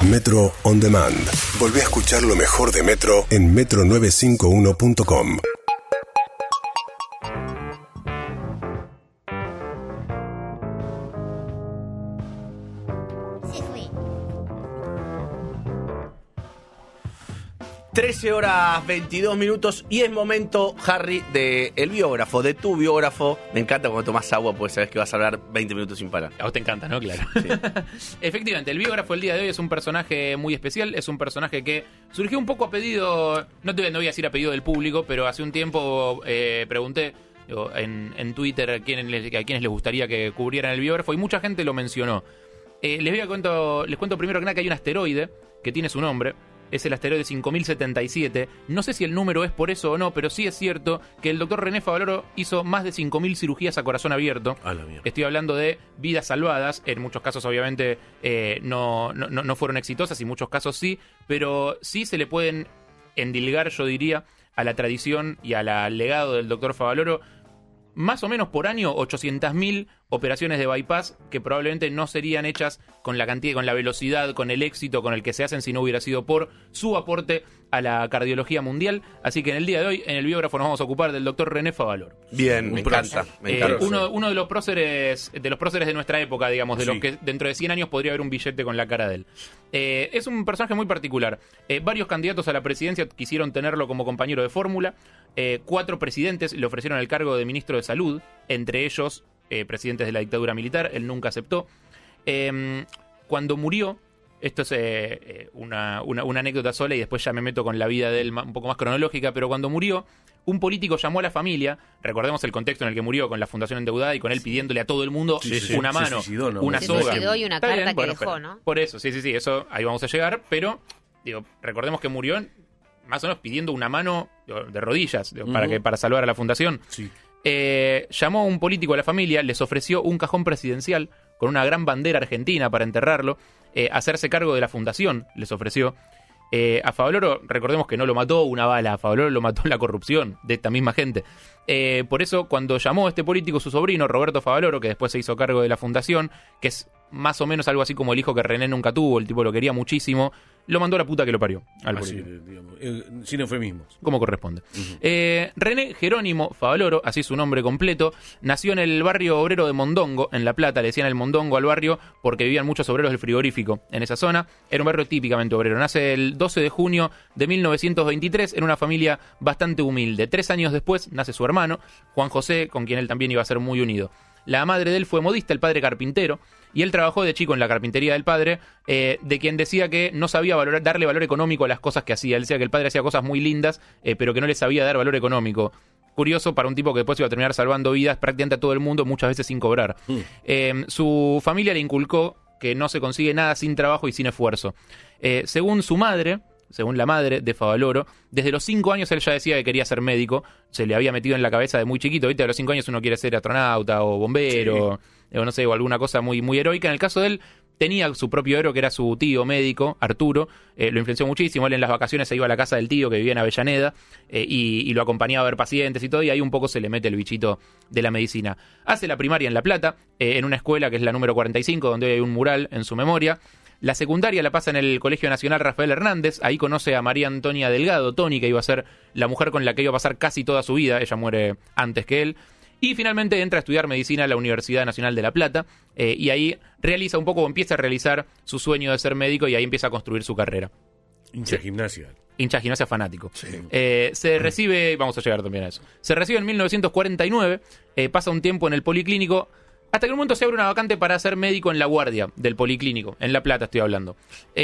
Metro On Demand. Volvé a escuchar lo mejor de Metro en metro951.com. Se fue. 13:22 y es momento, Harry, de el biógrafo, de tu biógrafo. Me encanta cuando tomas agua porque sabes que vas a hablar 20 minutos sin parar. A vos te encanta, ¿no? Claro. Sí. Efectivamente, el biógrafo el día de hoy es un personaje muy especial, es un personaje que surgió un poco a pedido, no voy a decir a pedido del público, pero hace un tiempo pregunté en Twitter a quienes les gustaría que cubrieran el biógrafo y mucha gente lo mencionó. Les cuento primero que nada que hay un asteroide que tiene su nombre. Es el asteroide 5077. No sé si el número es por eso o no, pero sí es cierto que el doctor René Favaloro hizo más de 5.000 cirugías a corazón abierto. A la mierda. Estoy hablando de vidas salvadas. En muchos casos, obviamente, no fueron exitosas y en muchos casos sí. Pero sí se le pueden endilgar, yo diría, a la tradición y al legado del doctor Favaloro. Más o menos por año, 800.000 operaciones de bypass que probablemente no serían hechas con la cantidad, con la velocidad, con el éxito con el que se hacen si no hubiera sido por su aporte a la cardiología mundial. Así que en el día de hoy, en el biógrafo, nos vamos a ocupar del doctor René Favaloro. Bien, me encanta. Uno de los próceres de nuestra época, digamos, de los que dentro de 100 años podría haber un billete con la cara de él. Es un personaje muy particular. Varios candidatos a la presidencia quisieron tenerlo como compañero de fórmula. 4 presidentes le ofrecieron el cargo de ministro de Salud, entre ellos presidentes de la dictadura militar. Él nunca aceptó. Cuando murió, esto es una anécdota sola y después ya me meto con la vida de él un poco más cronológica, pero cuando murió, un político llamó a la familia, recordemos el contexto en el que murió, con la fundación endeudada y con él pidiéndole a todo el mundo una mano, una soga. Se suicidó y una Está carta bien, que dejó, ¿no? Por eso, sí, eso ahí vamos a llegar, pero recordemos que murió más o menos pidiendo una mano de rodillas para salvar a la fundación. Sí. Llamó a un político a la familia, les ofreció un cajón presidencial con una gran bandera argentina para enterrarlo, hacerse cargo de la fundación, les ofreció. A Favaloro, recordemos que no lo mató una bala, a Favaloro lo mató la corrupción de esta misma gente. Por eso, cuando llamó a este político, su sobrino, Roberto Favaloro, que después se hizo cargo de la fundación, que es más o menos algo así como el hijo que René nunca tuvo, el tipo lo quería muchísimo, lo mandó a la puta que lo parió al político. Sin eufemismos. Como corresponde. René Jerónimo Favaloro, así su nombre completo, nació en el barrio obrero de Mondongo, en La Plata. Le decían el Mondongo al barrio porque vivían muchos obreros del frigorífico en esa zona. Era un barrio típicamente obrero. Nace el 12 de junio de 1923 en una familia bastante humilde. 3 años después nace su hermano, Juan José, con quien él también iba a ser muy unido. La madre de él fue modista, el padre carpintero, y él trabajó de chico en la carpintería del padre, de quien decía que no sabía darle valor económico a las cosas que hacía. Él decía que el padre hacía cosas muy lindas, pero que no le sabía dar valor económico. Curioso para un tipo que después iba a terminar salvando vidas prácticamente a todo el mundo, muchas veces sin cobrar. Su familia le inculcó que no se consigue nada sin trabajo y sin esfuerzo. Según la madre de Favaloro, desde los 5 años él ya decía que quería ser médico. Se le había metido en la cabeza de muy chiquito. ¿Viste? A los 5 años uno quiere ser astronauta o bombero, o no sé, o alguna cosa muy, muy heroica. En el caso de él, tenía su propio héroe, que era su tío médico, Arturo. Lo influenció muchísimo. Él en las vacaciones se iba a la casa del tío, que vivía en Avellaneda, y lo acompañaba a ver pacientes y todo, y ahí un poco se le mete el bichito de la medicina. Hace la primaria en La Plata, en una escuela que es la número 45, donde hoy hay un mural en su memoria. La secundaria la pasa en el Colegio Nacional Rafael Hernández. Ahí conoce a María Antonia Delgado, Toni, que iba a ser la mujer con la que iba a pasar casi toda su vida. Ella muere antes que él. Y finalmente entra a estudiar medicina a la Universidad Nacional de La Plata. Y ahí empieza a realizar su sueño de ser médico y ahí empieza a construir su carrera. Hincha gimnasia. Hincha gimnasia fanático. Sí. Se recibe, vamos a llegar también a eso. Se recibe en 1949, pasa un tiempo en el Policlínico, hasta que en un momento se abre una vacante para ser médico en la guardia del Policlínico, en La Plata estoy hablando.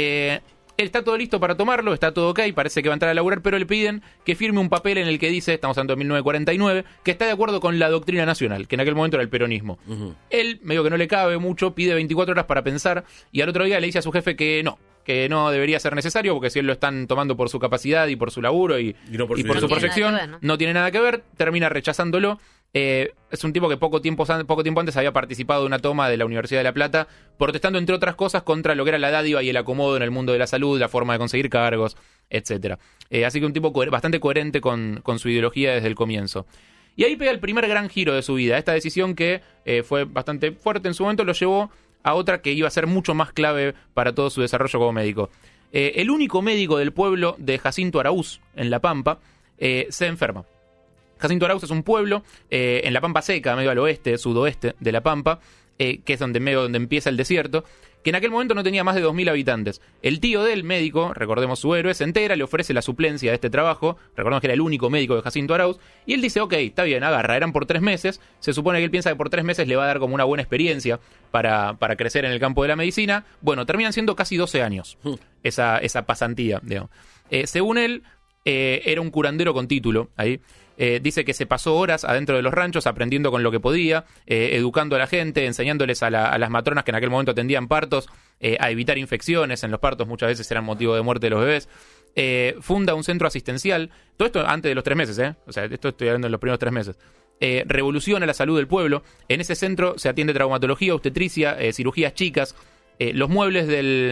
Está todo listo para tomarlo, está todo ok, parece que va a entrar a laburar, pero le piden que firme un papel en el que dice, estamos hablando de 1949, que está de acuerdo con la doctrina nacional, que en aquel momento era el peronismo. Él, medio que no le cabe mucho, pide 24 horas para pensar, y al otro día le dice a su jefe que no debería ser necesario, porque si él lo están tomando por su capacidad y por su laburo y por su proyección, no tiene nada que ver, termina rechazándolo. Es un tipo que poco tiempo antes había participado de una toma de la Universidad de La Plata, protestando entre otras cosas contra lo que era la dádiva y el acomodo en el mundo de la salud, la forma de conseguir cargos, etcétera. Así que un tipo bastante coherente con su ideología desde el comienzo. Y ahí pega el primer gran giro de su vida. Esta decisión que fue bastante fuerte en su momento lo llevó a otra que iba a ser mucho más clave para todo su desarrollo como médico. El único médico del pueblo de Jacinto Araúz, en La Pampa, se enferma. Jacinto Araúz es un pueblo en La Pampa Seca, medio al oeste, sudoeste de La Pampa, que es medio donde empieza el desierto, que en aquel momento no tenía más de 2.000 habitantes. El tío del médico, recordemos su héroe, se entera, le ofrece la suplencia de este trabajo, recordemos que era el único médico de Jacinto Araúz, y él dice, ok, está bien, agarra, eran por 3 meses, se supone que él piensa que por 3 meses le va a dar como una buena experiencia para crecer en el campo de la medicina. Bueno, terminan siendo casi 12 años esa pasantía, digamos. Según él, era un curandero con título ahí. Dice que se pasó horas adentro de los ranchos aprendiendo con lo que podía, educando a la gente, enseñándoles a las matronas que en aquel momento atendían partos a evitar infecciones en los partos, muchas veces eran motivo de muerte de los bebés. Funda un centro asistencial, todo esto antes de los 3 meses, o sea, esto estoy hablando de los primeros 3 meses. Revoluciona la salud del pueblo. En ese centro se atiende traumatología, obstetricia, cirugías chicas. Los muebles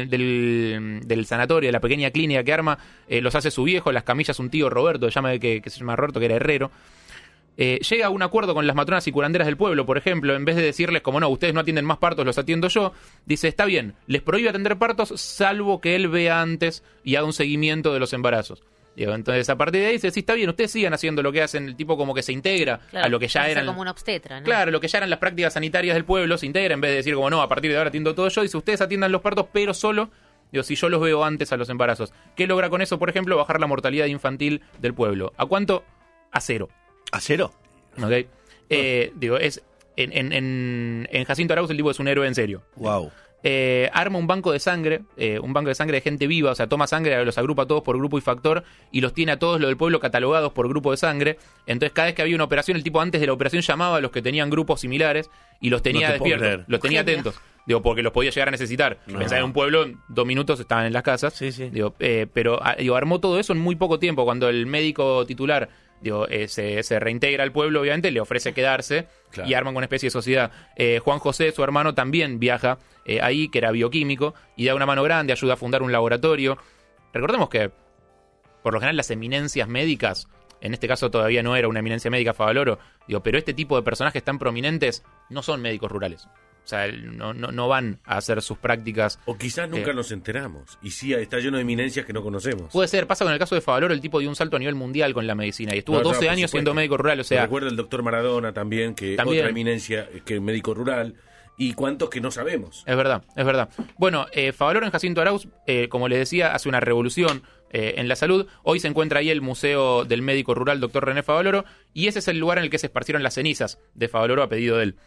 del sanatorio, de la pequeña clínica que arma, los hace su viejo, las camillas un tío Roberto, que se llama Roberto, que era herrero. Llega a un acuerdo con las matronas y curanderas del pueblo, por ejemplo, en vez de decirles como no, ustedes no atienden más partos, los atiendo yo, dice, está bien, les prohíbe atender partos, salvo que él vea antes y haga un seguimiento de los embarazos. Entonces, a partir de ahí dice, sí, está bien, ustedes sigan haciendo lo que hacen, el tipo como que se integra a lo que ya eran... como un obstetra, ¿no? Claro, lo que ya eran las prácticas sanitarias del pueblo, se integra, en vez de decir como no, a partir de ahora atiendo todo yo, dice, ustedes atiendan los partos, pero solo, si yo los veo antes a los embarazos. ¿Qué logra con eso, por ejemplo? Bajar la mortalidad infantil del pueblo. ¿A cuánto? A 0. ¿A 0? ¿Ok? Es... En Jacinto Araúz el tipo es un héroe en serio. Wow. Arma un banco de sangre de gente viva, o sea, toma sangre, los agrupa a todos por grupo y factor y los tiene a todos los del pueblo catalogados por grupo de sangre. Entonces, cada vez que había una operación, el tipo antes de la operación llamaba a los que tenían grupos similares y los tenía despiertos, los tenía atentos. Porque los podía llegar a necesitar. No. Pensaba en un pueblo, en 2 minutos estaban en las casas. Sí, sí. Pero armó todo eso en muy poco tiempo. Cuando el médico titular se reintegra al pueblo, obviamente, le ofrece quedarse. Claro. Y arman una especie de sociedad. Juan José, su hermano, también viaja ahí, que era bioquímico, y da una mano grande, ayuda a fundar un laboratorio. Recordemos que, por lo general, las eminencias médicas, en este caso todavía no era una eminencia médica Favaloro, pero este tipo de personajes tan prominentes no son médicos rurales. O sea, no van a hacer sus prácticas. O quizás nunca nos enteramos. Y sí, está lleno de eminencias que no conocemos. Puede ser. Pasa con el caso de Favaloro, el tipo dio un salto a nivel mundial con la medicina. Y estuvo 12 años siendo médico rural. O sea, recuerdo el doctor Maradona también, que otra eminencia que médico rural. Y cuántos que no sabemos. Es verdad, es verdad. Bueno, Favaloro en Jacinto Araúz, como les decía, hace una revolución en la salud. Hoy se encuentra ahí el Museo del Médico Rural, doctor René Favaloro. Y ese es el lugar en el que se esparcieron las cenizas de Favaloro a pedido de él.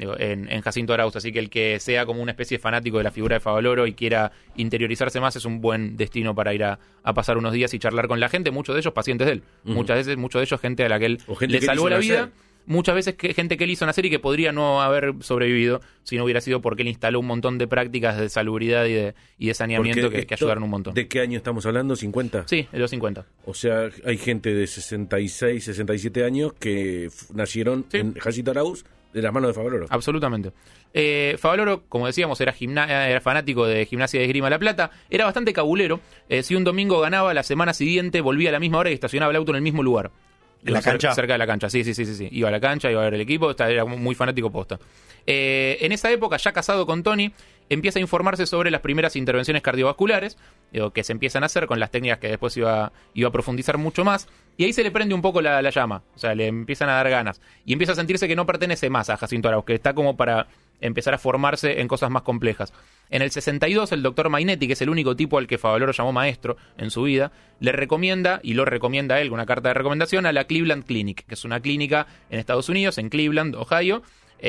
En Jacinto Araúz, así que el que sea como una especie de fanático de la figura de Favaloro y quiera interiorizarse más es un buen destino para ir a pasar unos días y charlar con la gente, muchos de ellos pacientes de él, muchas veces muchos de ellos gente a la que él le salvó la vida, muchas veces gente que él hizo nacer y que podría no haber sobrevivido si no hubiera sido porque él instaló un montón de prácticas de salubridad y de saneamiento que ayudaron un montón. ¿De qué año estamos hablando? ¿50? Sí, de los 50. O sea, hay gente de 66, 67 años que nacieron en Jacinto Araúz de las manos de Favaloro. Absolutamente. Favaloro, como decíamos, era fanático de Gimnasia de Esgrima La Plata. Era bastante cabulero. Si un domingo ganaba, la semana siguiente volvía a la misma hora y estacionaba el auto en el mismo lugar. ¿En la cancha? Cerca de la cancha, sí. Iba a la cancha, iba a ver el equipo, era muy fanático posta. En esa época, ya casado con Tony, empieza a informarse sobre las primeras intervenciones cardiovasculares, que se empiezan a hacer con las técnicas que después iba a profundizar mucho más, y ahí se le prende un poco la llama, o sea, le empiezan a dar ganas, y empieza a sentirse que no pertenece más a Jacinto Araúz, que está como para empezar a formarse en cosas más complejas. En el 62, el doctor Mainetti, que es el único tipo al que Favaloro llamó maestro en su vida, le recomienda, y lo recomienda a él con una carta de recomendación, a la Cleveland Clinic, que es una clínica en Estados Unidos, en Cleveland, Ohio,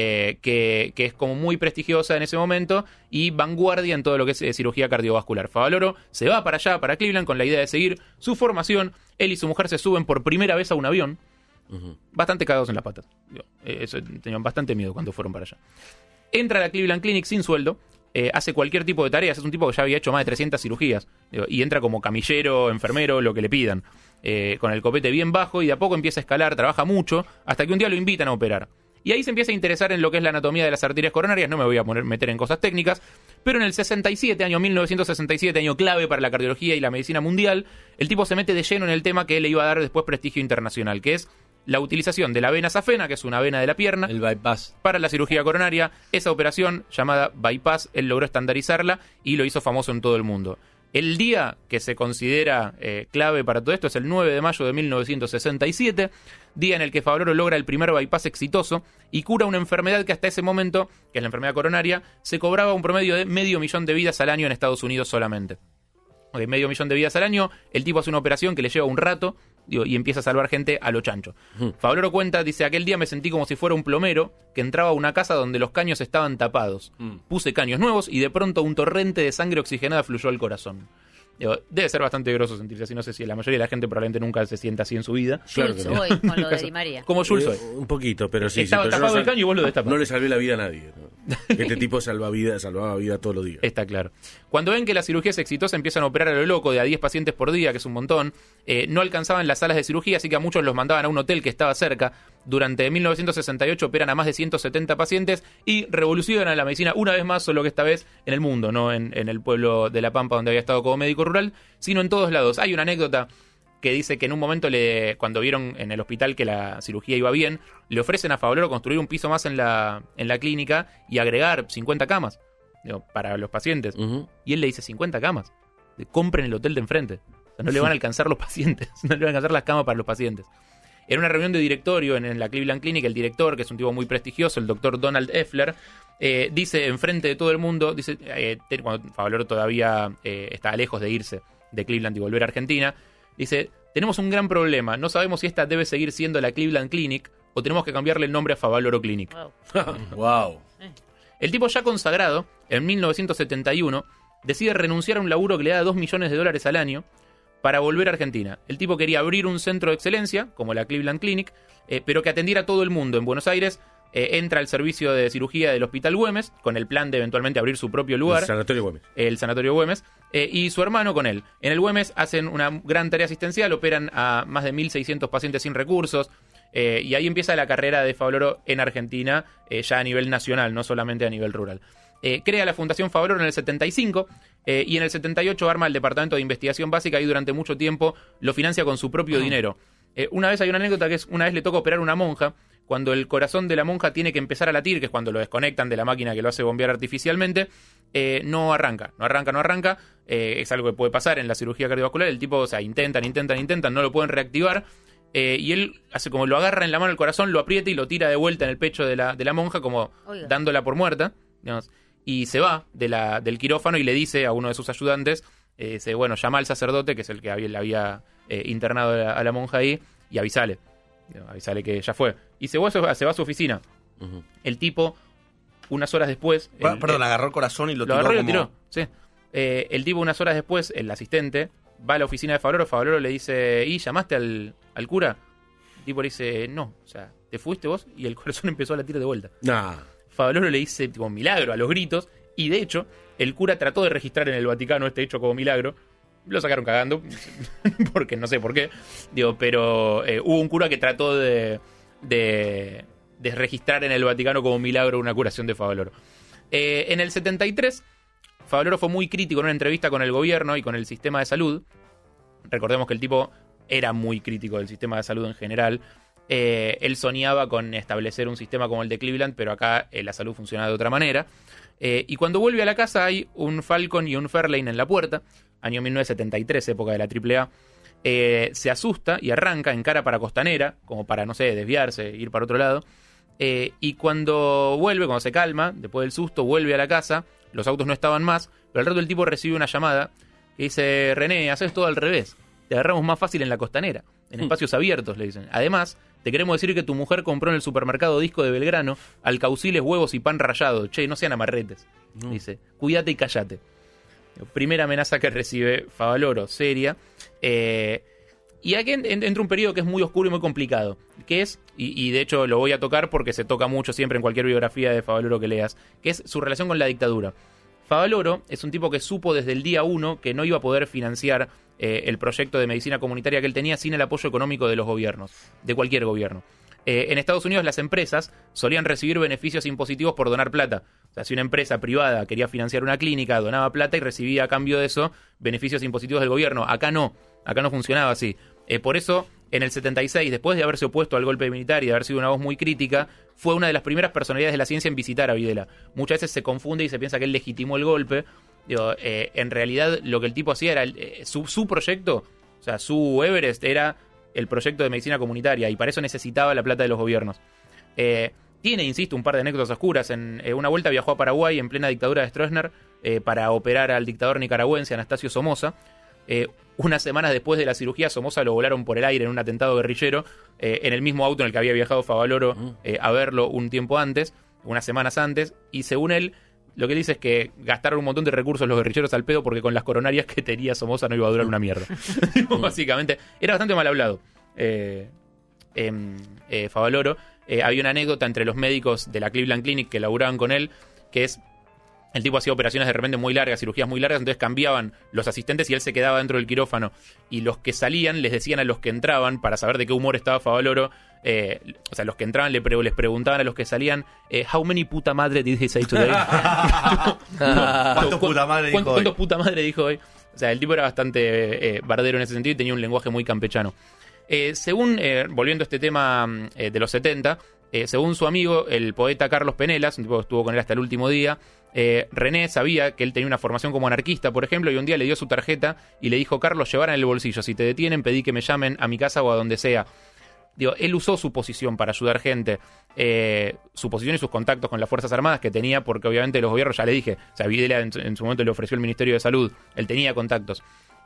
que es como muy prestigiosa en ese momento y vanguardia en todo lo que es cirugía cardiovascular. Favaloro se va para allá, para Cleveland, con la idea de seguir su formación. Él y su mujer se suben por primera vez a un avión, bastante cagados en las patas. Tenían bastante miedo cuando fueron para allá. Entra a la Cleveland Clinic sin sueldo, hace cualquier tipo de tareas, es un tipo que ya había hecho más de 300 cirugías, y entra como camillero, enfermero, lo que le pidan, con el copete bien bajo, y de a poco empieza a escalar, trabaja mucho, hasta que un día lo invitan a operar. Y ahí se empieza a interesar en lo que es la anatomía de las arterias coronarias. No me voy a meter en cosas técnicas, pero en el 67, año 1967, año clave para la cardiología y la medicina mundial, el tipo se mete de lleno en el tema que le iba a dar después prestigio internacional, que es la utilización de la vena safena, que es una vena de la pierna, El bypass. para la cirugía coronaria. Esa operación, llamada bypass, él logró estandarizarla y lo hizo famoso en todo el mundo. El día que se considera clave para todo esto es el 9 de mayo de 1967, día en el que Favaloro logra el primer bypass exitoso y cura una enfermedad que hasta ese momento, que es la enfermedad coronaria, se cobraba un promedio de 500.000 de vidas al año en Estados Unidos solamente. Ok, 500.000 de vidas al año, el tipo hace una operación que le lleva un rato, y empieza a salvar gente a lo chancho. Favaloro cuenta, dice, aquel día me sentí como si fuera un plomero que entraba a una casa donde los caños estaban tapados. Puse caños nuevos y de pronto un torrente de sangre oxigenada fluyó al corazón. Digo, debe ser bastante groso sentirse así. No sé si la mayoría de la gente probablemente nunca se sienta así en su vida. Jules hoy, con lo de Di María. Como Jules hoy. Un poquito, pero sí. Estaba pero yo tapado no el caño y vos lo destapás. No le salvé la vida a nadie. ¿no? Este tipo salvaba vida todos los días. Está claro. Cuando ven que la cirugía es exitosa, empiezan a operar a lo loco, de a 10 pacientes por día, que es un montón. No alcanzaban las salas de cirugía, así que a muchos los mandaban a un hotel que estaba cerca. Durante 1968 operan a más de 170 pacientes y revolucionan la medicina una vez más, solo que esta vez en el mundo, no en el pueblo de La Pampa donde había estado como médico rural, sino en todos lados. Hay una anécdota que dice que en un momento, cuando vieron en el hospital que la cirugía iba bien, le ofrecen a Favaloro construir un piso más en la clínica y agregar 50 camas para los pacientes. Y él le dice, 50 camas, compren el hotel de enfrente. O sea, no le van a alcanzar los pacientes, no le van a alcanzar las camas para los pacientes. En una reunión de directorio en la Cleveland Clinic, el director, que es un tipo muy prestigioso, el doctor Donald Effler, dice enfrente de todo el mundo, dice, cuando Favaloro todavía estaba lejos de irse de Cleveland y volver a Argentina, dice, tenemos un gran problema, no sabemos si esta debe seguir siendo la Cleveland Clinic o tenemos que cambiarle el nombre a Favaloro Clinic. Wow. El tipo ya consagrado, en 1971, decide renunciar a un laburo que le da $2 millones al año para volver a Argentina. El tipo quería abrir un centro de excelencia, como la Cleveland Clinic, pero que atendiera a todo el mundo. En Buenos Aires entra al servicio de cirugía del Hospital Güemes, con el plan de eventualmente abrir su propio lugar. El Sanatorio Güemes. Y su hermano con él. En el Güemes hacen una gran tarea asistencial, operan a más de 1.600 pacientes sin recursos. Y ahí empieza la carrera de Favaloro en Argentina, ya a nivel nacional, no solamente a nivel rural. Crea la Fundación Favaloro en el 75 y en el 78 arma el Departamento de Investigación Básica y durante mucho tiempo lo financia con su propio dinero. Una vez hay una anécdota que es, una vez le toca operar a una monja, cuando el corazón de la monja tiene que empezar a latir, que es cuando lo desconectan de la máquina que lo hace bombear artificialmente, no arranca. Es algo que puede pasar en la cirugía cardiovascular. El tipo, o sea, intentan, no lo pueden reactivar. Y él hace como lo agarra en la mano el corazón, lo aprieta y lo tira de vuelta en el pecho de la monja, como dándola por muerta, digamos. Y se va del quirófano y le dice a uno de sus ayudantes, bueno, llama al sacerdote, que es el que le había internado a la monja ahí, y avísale que ya fue. Y se va a su oficina. El tipo, unas horas después... agarró el corazón y lo tiró. Lo tiró, sí. El tipo, unas horas después, el asistente, va a la oficina de Favaloro. Favaloro le dice, ¿y llamaste al cura? El tipo le dice, no, o sea, ¿te fuiste vos? Y el corazón empezó a latir de vuelta. Favaloro le dice, tipo, milagro, a los gritos. Y de hecho, el cura trató de registrar en el Vaticano este hecho como milagro. Lo sacaron cagando, porque no sé por qué. Pero hubo un cura que trató de registrar en el Vaticano como milagro una curación de Favaloro. En el 73, Favaloro fue muy crítico en una entrevista con el gobierno y con el sistema de salud. Recordemos que el tipo era muy crítico del sistema de salud en general. Él soñaba con establecer un sistema como el de Cleveland, pero acá la salud funcionaba de otra manera. Y cuando vuelve a la casa hay un Falcon y un Fairlane en la puerta, año 1973, época de la AAA. Se asusta y arranca en cara para Costanera, como para, no sé, desviarse, ir para otro lado. Y cuando se calma, después del susto, vuelve a la casa, los autos no estaban más, pero al rato el tipo recibe una llamada que dice, René, haces todo al revés, te agarramos más fácil en la Costanera, en espacios abiertos, le dicen. Además, te queremos decir que tu mujer compró en el supermercado Disco de Belgrano alcauciles, huevos y pan rallado. Che, no sean amarretes. Dice, cuídate y cállate. Primera amenaza que recibe Favaloro, seria. Y aquí entra un periodo que es muy oscuro y muy complicado, que es, y de hecho lo voy a tocar porque se toca mucho siempre en cualquier biografía de Favaloro que leas, que es su relación con la dictadura. Favaloro es un tipo que supo desde el día 1 que no iba a poder financiar el proyecto de medicina comunitaria que él tenía sin el apoyo económico de los gobiernos, de cualquier gobierno. En Estados Unidos las empresas solían recibir beneficios impositivos por donar plata. O sea, si una empresa privada quería financiar una clínica, donaba plata y recibía a cambio de eso beneficios impositivos del gobierno. Acá no funcionaba así. Por eso En el 76, después de haberse opuesto al golpe militar y de haber sido una voz muy crítica, fue una de las primeras personalidades de la ciencia en visitar a Videla. Muchas veces se confunde y se piensa que él legitimó el golpe. En realidad, lo que el tipo hacía era su proyecto, o sea, su Everest era el proyecto de medicina comunitaria, y para eso necesitaba la plata de los gobiernos. Tiene, insisto, un par de anécdotas oscuras. En una vuelta viajó a Paraguay en plena dictadura de Stroessner para operar al dictador nicaragüense Anastasio Somoza. Unas semanas después de la cirugía, Somoza lo volaron por el aire en un atentado guerrillero, en el mismo auto en el que había viajado Favaloro a verlo un tiempo antes, unas semanas antes, y según él, lo que dice es que gastaron un montón de recursos los guerrilleros al pedo porque con las coronarias que tenía Somoza no iba a durar una mierda. Básicamente, era bastante mal hablado. Favaloro. Había una anécdota entre los médicos de la Cleveland Clinic que laburaban con él, que es... El tipo hacía operaciones de repente muy largas, cirugías muy largas, entonces cambiaban los asistentes y él se quedaba dentro del quirófano. Y los que salían les decían a los que entraban, para saber de qué humor estaba Favaloro, o sea, los que entraban les preguntaban a los que salían, how many puta madre did he say today? ¿Cuántos puta madre dijo hoy? ¿Cuántos puta madre dijo hoy? O sea, el tipo era bastante bardero en ese sentido y tenía un lenguaje muy campechano. Según, volviendo a este tema de los 70, según su amigo, el poeta Carlos Penelas, un tipo que estuvo con él hasta el último día, René sabía que él tenía una formación como anarquista, por ejemplo, y un día le dio su tarjeta y le dijo: Carlos, llevarán en el bolsillo, si te detienen pedí que me llamen a mi casa o a donde sea. Digo, él usó su posición para ayudar gente, su posición y sus contactos con las Fuerzas Armadas que tenía, porque obviamente los gobiernos, ya le dije, o sea, Videla en su momento le ofreció el Ministerio de Salud, él tenía contactos.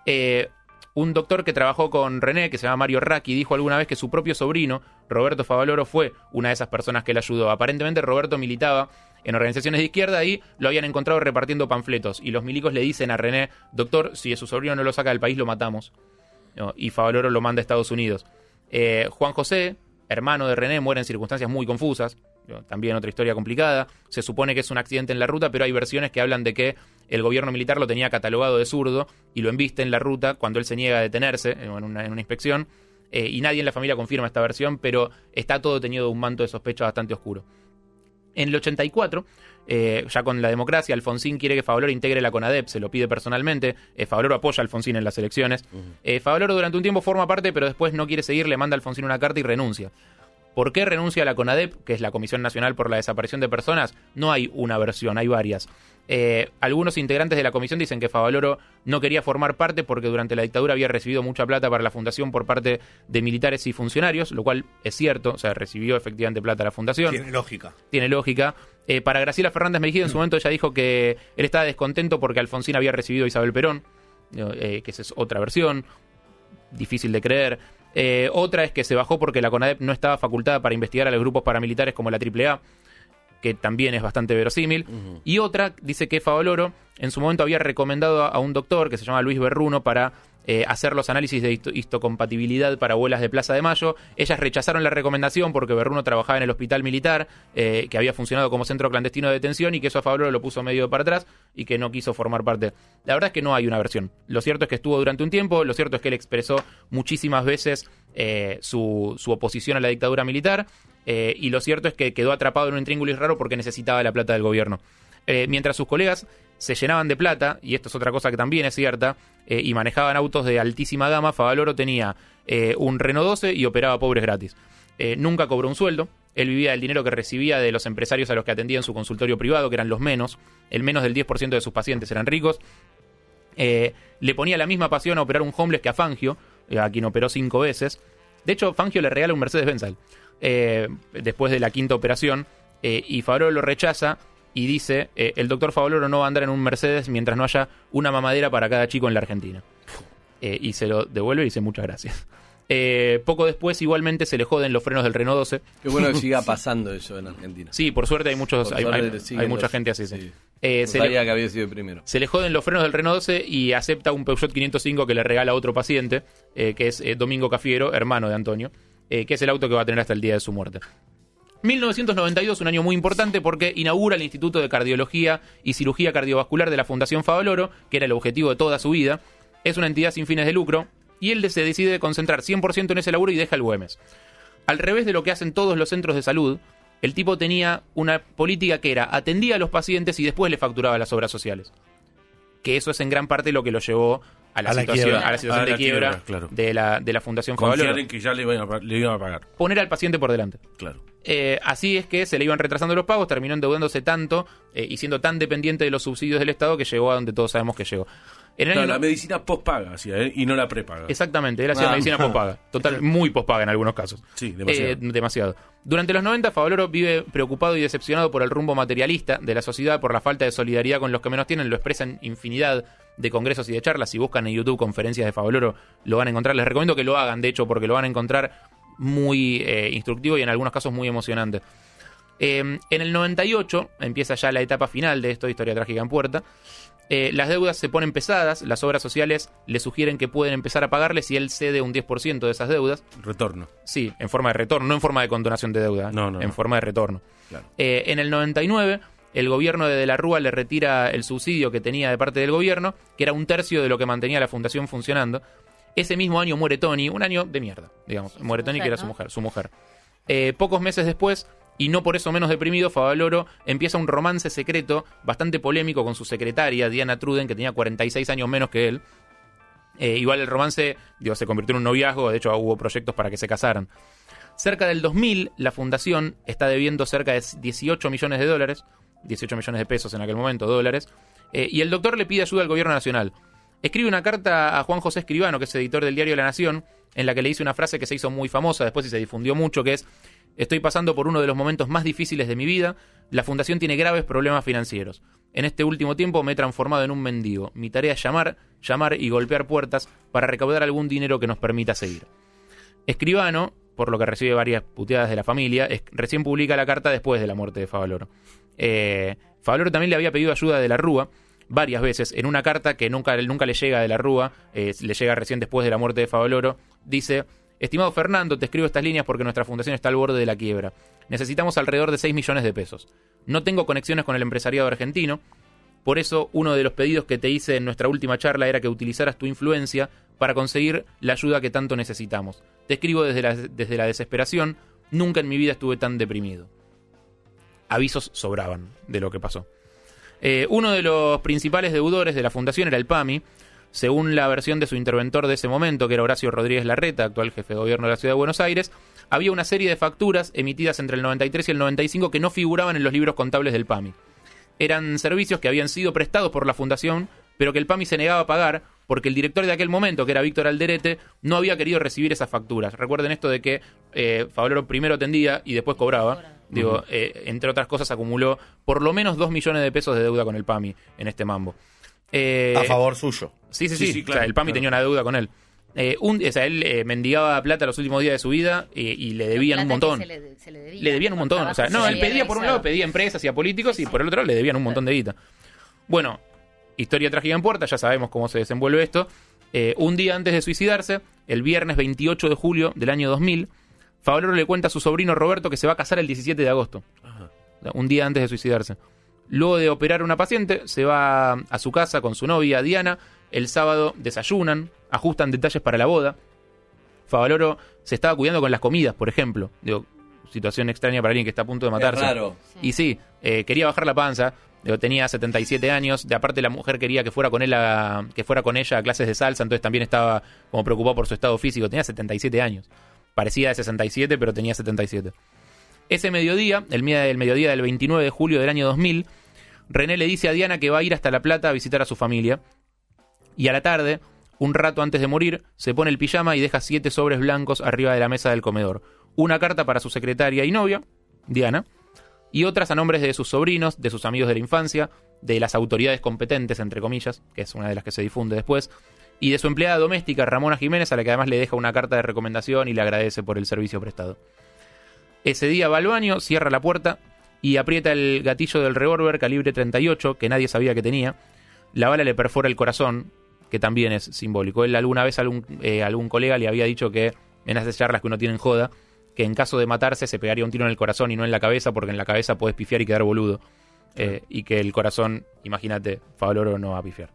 Un doctor que trabajó con René, que se llama Mario Racchi, dijo alguna vez que su propio sobrino, Roberto Favaloro, fue una de esas personas que le ayudó. Aparentemente Roberto militaba en organizaciones de izquierda y lo habían encontrado repartiendo panfletos. Y los milicos le dicen a René: doctor, si su sobrino no lo saca del país, lo matamos. ¿No? Y Favaloro lo manda a Estados Unidos. Juan José, hermano de René, muere en circunstancias muy confusas. También otra historia complicada. Se supone que es un accidente en la ruta, pero hay versiones que hablan de que el gobierno militar lo tenía catalogado de zurdo y lo embiste en la ruta cuando él se niega a detenerse en una inspección. Y nadie en la familia confirma esta versión, pero está todo teñido de un manto de sospecha bastante oscuro. En el 84, ya con la democracia, Alfonsín quiere que Favaloro integre la CONADEP, se lo pide personalmente. Favaloro apoya a Alfonsín en las elecciones. Favaloro durante un tiempo forma parte, pero después no quiere seguir, le manda a Alfonsín una carta y renuncia. ¿Por qué renuncia a la CONADEP, que es la Comisión Nacional por la Desaparición de Personas? No hay una versión, hay varias. Algunos integrantes de la comisión dicen que Favaloro no quería formar parte porque durante la dictadura había recibido mucha plata para la fundación por parte de militares y funcionarios, lo cual es cierto, o sea, recibió efectivamente plata a la fundación. Tiene lógica. Tiene lógica. Para Graciela Fernández Mejía, en su momento ella dijo que él estaba descontento porque Alfonsín había recibido a Isabel Perón, que esa es otra versión, difícil de creer. Otra es que se bajó porque la CONADEP no estaba facultada para investigar a los grupos paramilitares como la AAA, que también es bastante verosímil. Y otra dice que Favaloro en su momento había recomendado a un doctor que se llama Luis Berruno para hacer los análisis de histocompatibilidad para abuelas de Plaza de Mayo. Ellas rechazaron la recomendación porque Berruno trabajaba en el hospital militar, que había funcionado como centro clandestino de detención, y que eso a Favaloro lo puso medio para atrás y que no quiso formar parte. La verdad es que no hay una versión. Lo cierto es que estuvo durante un tiempo, lo cierto es que él expresó muchísimas veces su oposición a la dictadura militar, y lo cierto es que quedó atrapado en un intríngulis raro porque necesitaba la plata del gobierno. Mientras sus colegas se llenaban de plata, y esto es otra cosa que también es cierta, y manejaban autos de altísima gama, Favaloro tenía un Renault 12 y operaba pobres gratis. Nunca cobró un sueldo, él vivía del dinero que recibía de los empresarios a los que atendía en su consultorio privado, que eran los menos, el menos del 10% de sus pacientes eran ricos. Le ponía la misma pasión a operar un homeless que a Fangio, a quien operó 5 veces. De hecho, Fangio le regala un Mercedes-Benz a él, después de la 5ª operación, y Favaloro lo rechaza y dice: el doctor Favaloro no va a andar en un Mercedes mientras no haya una mamadera para cada chico en la Argentina. Y se lo devuelve y dice: muchas gracias. Poco después igualmente se le joden los frenos del Renault 12. Qué bueno que siga pasando eso en Argentina. Sí, por suerte hay muchos, hay mucha gente así. Sí. Sabía que había sido el primero. Se le joden los frenos del Renault 12 y acepta un Peugeot 505 que le regala a otro paciente, que es Domingo Cafiero, hermano de Antonio, que es el auto que va a tener hasta el día de su muerte. 1992, un año muy importante porque inaugura el Instituto de Cardiología y Cirugía Cardiovascular de la Fundación Favaloro, que era el objetivo de toda su vida. Es una entidad sin fines de lucro y él se decide concentrar 100% en ese laburo y deja el Güemes. Al revés de lo que hacen todos los centros de salud, el tipo tenía una política que era: atendía a los pacientes y después le facturaba las obras sociales. Que eso es en gran parte lo que lo llevó a la A la situación, quiebra. a la situación A de la quiebra, quiebra, claro. de la Fundación Favaloro. Confiar en que ya le iban a pagar. Poner al paciente por delante. Claro. Así es que se le iban retrasando los pagos, terminó endeudándose tanto y siendo tan dependiente de los subsidios del Estado que llegó a donde todos sabemos que llegó. En el Claro, año- la medicina postpaga hacía, y no la prepaga. Exactamente, él hacía medicina pospaga. Total, muy pospaga en algunos casos. Sí, demasiado. Demasiado. Durante los 90, Favaloro vive preocupado y decepcionado por el rumbo materialista de la sociedad, por la falta de solidaridad con los que menos tienen. Lo expresa en infinidad de congresos y de charlas. Si buscan en YouTube conferencias de Favaloro, lo van a encontrar. Les recomiendo que lo hagan, de hecho, porque lo van a encontrar muy instructivo y en algunos casos muy emocionante. En el 98 empieza ya la etapa final de esto, Historia Trágica en Puerta. Las deudas se ponen pesadas, las obras sociales le sugieren que pueden empezar a pagarle si él cede un 10% de esas deudas. Retorno. Sí, en forma de retorno, no en forma de condonación de deuda, No, en forma de retorno. Claro. En el 99, el gobierno de la Rúa le retira el subsidio que tenía de parte del gobierno, que era un tercio de lo que mantenía la fundación funcionando. Ese mismo año muere Tony, un año de mierda, digamos. Sí, Muere su Tony, mujer, que era ¿no? su mujer. Pocos meses después, y no por eso menos deprimido, Favaloro empieza un romance secreto bastante polémico con su secretaria, Diana Truden, que tenía 46 años menos que él. Igual el romance se convirtió en un noviazgo, de hecho hubo proyectos para que se casaran. Cerca del 2000, la fundación está debiendo cerca de 18 millones de dólares, 18 millones de pesos en aquel momento, dólares, y el doctor le pide ayuda al gobierno nacional. Escribe una carta a Juan José Escribano, que es editor del diario La Nación, en la que le dice una frase que se hizo muy famosa después y se difundió mucho, que es: estoy pasando por uno de los momentos más difíciles de mi vida, la fundación tiene graves problemas financieros. En este último tiempo me he transformado en un mendigo. Mi tarea es llamar y golpear puertas para recaudar algún dinero que nos permita seguir. Escribano, por lo que recibe varias puteadas de la familia, recién publica la carta después de la muerte de Favaloro. Favaloro también le había pedido ayuda de la Rúa varias veces. En una carta que nunca le llega de la Rúa, le llega recién después de la muerte de Favaloro, dice: estimado Fernando, te escribo estas líneas porque nuestra fundación está al borde de la quiebra. Necesitamos alrededor de 6 millones de pesos. No tengo conexiones con el empresariado argentino. Por eso, uno de los pedidos que te hice en nuestra última charla era que utilizaras tu influencia para conseguir la ayuda que tanto necesitamos. Te escribo desde la desesperación. Nunca en mi vida estuve tan deprimido. Avisos sobraban de lo que pasó. Uno de los principales deudores de la fundación era el PAMI. Según la versión de su interventor de ese momento, que era Horacio Rodríguez Larreta, actual jefe de gobierno de la Ciudad de Buenos Aires, había una serie de facturas emitidas entre el 93 y el 95 que no figuraban en los libros contables del PAMI. Eran servicios que habían sido prestados por la fundación, pero que el PAMI se negaba a pagar porque el director de aquel momento, que era Víctor Alderete, no había querido recibir esas facturas. Recuerden esto de que Favaloro primero atendía y después cobraba. Entre otras cosas, acumuló por lo menos 2 millones de pesos de deuda con el PAMI en este mambo. A favor suyo. Sí, claro, o sea, el PAMI tenía una deuda con él. Él mendigaba plata los últimos días de su vida y le debían un montón. Le debían un montón. O sea, no, él pedía por un lado, pedía a empresas y a políticos, y por el otro lado le debían un montón de guita. Bueno, historia trágica en puerta, ya sabemos cómo se desenvuelve esto. Un día antes de suicidarse, el viernes 28 de julio del año 2000, Favaloro le cuenta a su sobrino Roberto que se va a casar el 17 de agosto. Ajá. Un día antes de suicidarse. Luego de operar a una paciente, se va a su casa con su novia Diana. El sábado desayunan, ajustan detalles para la boda. Favaloro se estaba cuidando con las comidas, por ejemplo. Situación extraña para alguien que está a punto de matarse. Raro. Y sí, quería bajar la panza. Tenía 77 años. De aparte, la mujer quería que fuera con ella a clases de salsa. Entonces también estaba como preocupado por su estado físico. Tenía 77 años. Parecía de 67, pero tenía 77. Ese mediodía, el mediodía del 29 de julio del año 2000, René le dice a Diana que va a ir hasta La Plata a visitar a su familia. Y a la tarde, un rato antes de morir, se pone el pijama y deja 7 sobres blancos arriba de la mesa del comedor. Una carta para su secretaria y novia, Diana, y otras a nombres de sus sobrinos, de sus amigos de la infancia, de las autoridades competentes, entre comillas, que es una de las que se difunde después, y de su empleada doméstica, Ramona Jiménez, a la que además le deja una carta de recomendación y le agradece por el servicio prestado. Ese día va al baño, cierra la puerta y aprieta el gatillo del revólver calibre 38, que nadie sabía que tenía. La bala le perfora el corazón, que también es simbólico. Él alguna vez a algún colega le había dicho que, en esas charlas que uno tiene en joda, que en caso de matarse se pegaría un tiro en el corazón y no en la cabeza, porque en la cabeza podés pifiar y quedar boludo. Y que el corazón, imagínate, Favaloro no va a pifiar.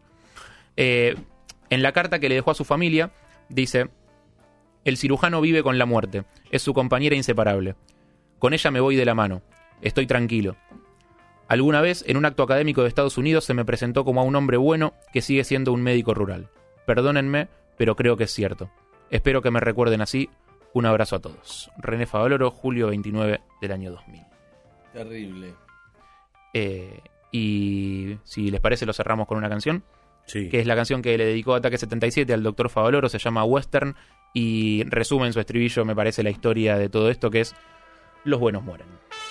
En la carta que le dejó a su familia, dice: el cirujano vive con la muerte, es su compañera inseparable. Con ella me voy de la mano, estoy tranquilo. Alguna vez, en un acto académico de Estados Unidos, se me presentó como a un hombre bueno que sigue siendo un médico rural. Perdónenme, pero creo que es cierto. Espero que me recuerden así. Un abrazo a todos. René Favaloro, julio 29 del año 2000. Terrible. Y si les parece lo cerramos con una canción, Sí. que es la canción que le dedicó Ataque 77 al Dr. Favaloro, se llama Western y resume en su estribillo, me parece, la historia de todo esto, que es los buenos mueren.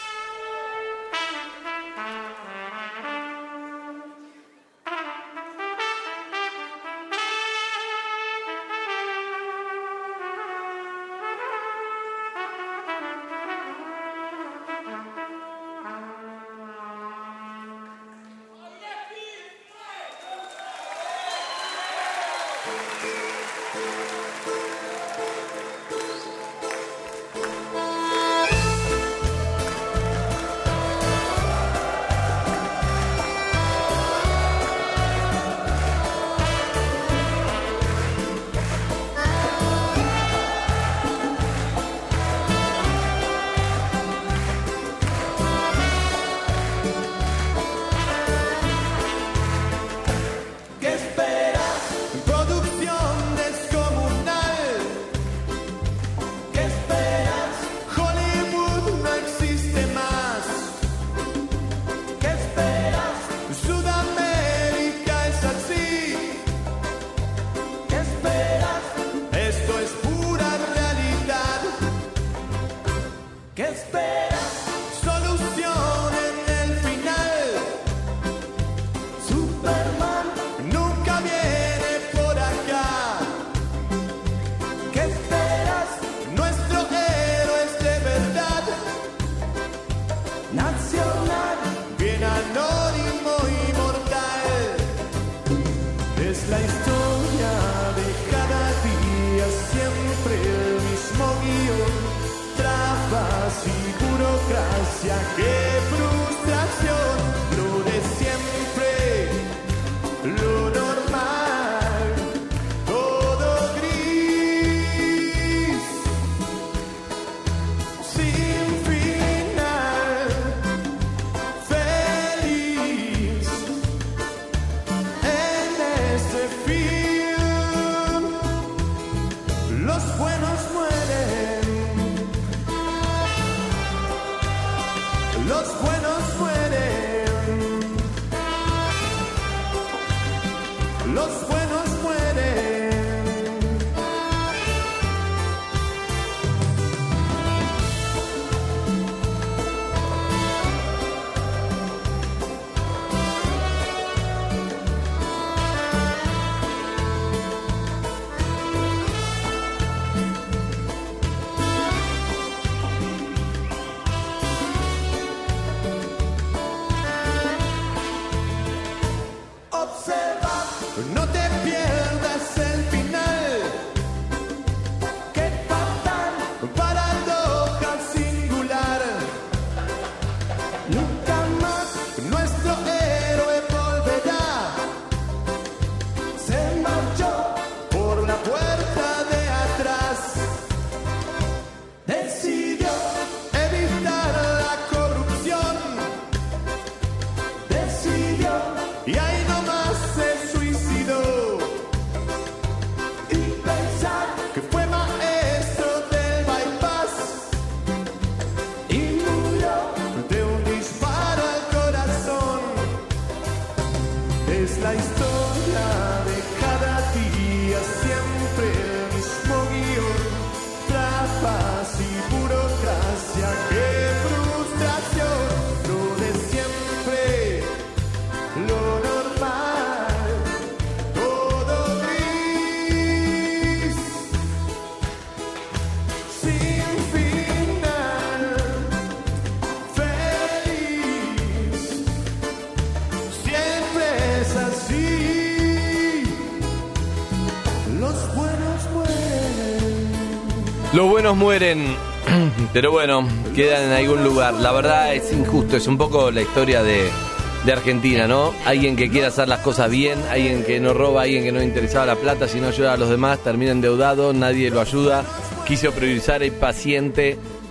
Los buenos mueren, pero bueno, quedan en algún lugar. La verdad es injusto, es un poco la historia de Argentina, ¿no? Alguien que quiere hacer las cosas bien, alguien que no roba, alguien que no le interesaba la plata, si no ayuda a los demás, termina endeudado, nadie lo ayuda. Quiso priorizar el paciente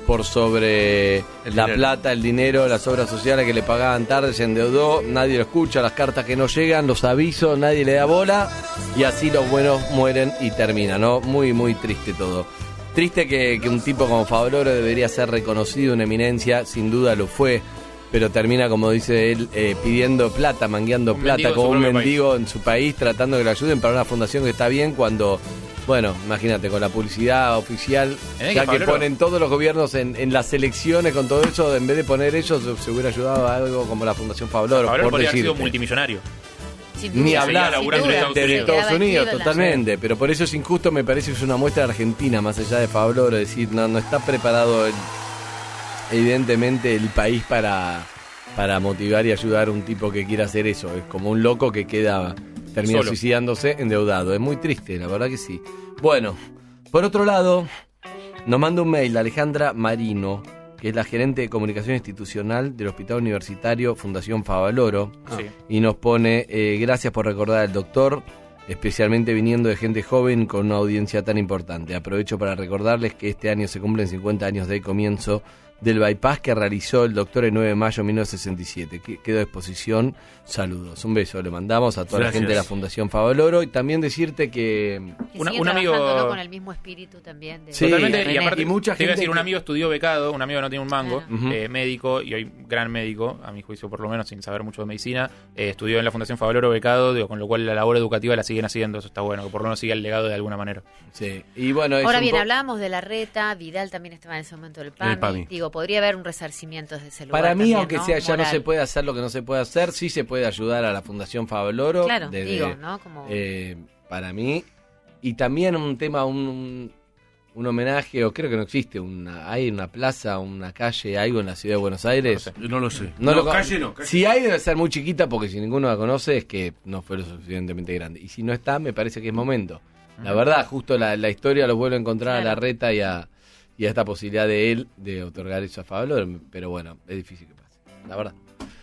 por sobre la plata, el dinero, las obras sociales que le pagaban tarde, se endeudó, nadie lo escucha, las cartas que no llegan, los avisos, nadie le da bola, y así los buenos mueren y terminan, ¿no? Muy, muy triste todo. Triste que un tipo como Favaloro debería ser reconocido, una eminencia, sin duda lo fue, pero termina, como dice él, pidiendo plata, mangueando plata como un mendigo en su país, tratando que lo ayuden para una fundación que está bien cuando... Bueno, imagínate, con la publicidad oficial, ya que ponen todos los gobiernos en las elecciones con todo eso, en vez de poner ellos, se hubiera ayudado a algo como la Fundación Favaloro. Favaloro podría haber sido multimillonario. Ni hablar de Estados Unidos, totalmente. Pero por eso es injusto, me parece que es una muestra de Argentina, más allá de Favaloro, decir, no está preparado evidentemente el país para motivar y ayudar a un tipo que quiera hacer eso. Es como un loco que termina suicidándose endeudado. Es muy triste, la verdad que sí. Bueno, por otro lado, nos manda un mail Alejandra Marino, que es la gerente de comunicación institucional del Hospital Universitario Fundación Favaloro, y nos pone, gracias por recordar al doctor, especialmente viniendo de gente joven con una audiencia tan importante. Aprovecho para recordarles que este año se cumplen 50 años del comienzo del bypass que realizó el doctor el 9 de mayo de 1967. Quedó a disposición. Saludos. Un beso le mandamos a toda la gente de la Fundación Favaloro, y también decirte que un amigo, ¿no? Con el mismo espíritu también. Sí, totalmente. Y aparte, mucha gente, decir, un amigo estudió becado, un amigo no tiene un mango, médico, y hoy gran médico, a mi juicio por lo menos, sin saber mucho de medicina, estudió en la Fundación Favaloro becado, con lo cual la labor educativa la siguen haciendo. Eso está bueno, que por lo menos siga el legado de alguna manera. Sí. Y bueno, ahora bien, hablábamos de Larreta, Vidal también estaba en ese momento del PAMI. Digo, podría haber un resarcimiento desde ese lugar. Para mí, también, aunque sea ya no se puede hacer lo que no se puede hacer, sí se puede ayudar a la Fundación Favaloro. Claro, digo, ¿no? Como... para mí. Y también un tema, un homenaje, o creo que no existe, hay una plaza, una calle, algo en la ciudad de Buenos Aires. No lo sé. Calle. Si hay, debe ser muy chiquita, porque si ninguno la conoce es que no fue lo suficientemente grande. Y si no está, me parece que es momento. La verdad, justo la historia lo vuelve a encontrar a Larreta y a esta posibilidad de él de otorgar eso a Favaloro, pero bueno, es difícil que pase, la verdad.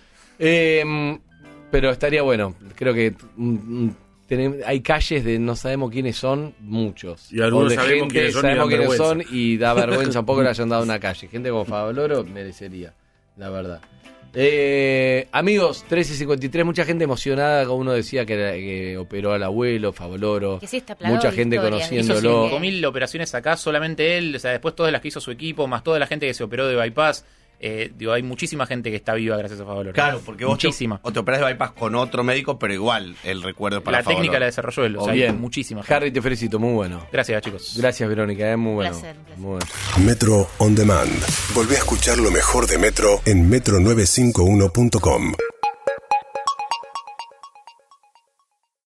Pero estaría bueno, creo que hay calles de no sabemos quiénes son, muchos. Y algunos sabemos quiénes son, y da vergüenza un poco que le hayan dado una calle. Gente como Favaloro merecería, la verdad. Amigos, 13:53, mucha gente emocionada, como uno decía que operó al abuelo Favaloro, que sí está mucha gente conociéndolo. Hizo 5.000 operaciones acá, solamente él, o sea, después todas las que hizo su equipo, más toda la gente que se operó de bypass. Hay muchísima gente que está viva gracias a Favaloro. Claro, porque vos te operás de bypass con otro médico, pero igual el recuerdo es para la Favaloro. técnica la desarrolló él, bien. Muchísima gente. Harry, te felicito, muy bueno. Gracias, chicos. Gracias, Verónica, muy bueno. Placer. Muy bueno. Metro On Demand. Volvé a escuchar lo mejor de Metro en metro951.com.